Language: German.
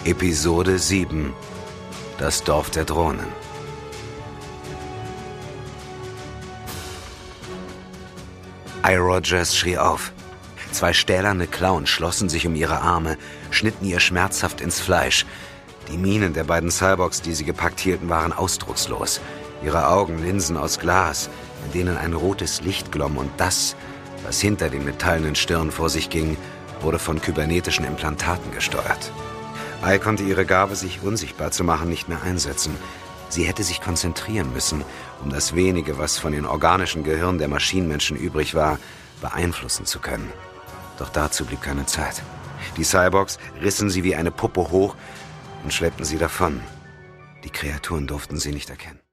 Episode 7: Das Dorf der Drohnen. Rogers schrie auf. 2 stählerne Klauen schlossen sich um ihre Arme, schnitten ihr schmerzhaft ins Fleisch. Die Mienen der beiden Cyborgs, die sie gepackt hielten, waren ausdruckslos. Ihre Augen Linsen aus Glas, in denen ein rotes Licht glomm, und das, was hinter den metallenen Stirnen vor sich ging, wurde von kybernetischen Implantaten gesteuert. Ai konnte ihre Gabe, sich unsichtbar zu machen, nicht mehr einsetzen. Sie hätte sich konzentrieren müssen, um das Wenige, was von den organischen Gehirnen der Maschinenmenschen übrig war, beeinflussen zu können. Doch dazu blieb keine Zeit. Die Cyborgs rissen sie wie eine Puppe hoch und schleppten sie davon. Die Kreaturen durften sie nicht erkennen.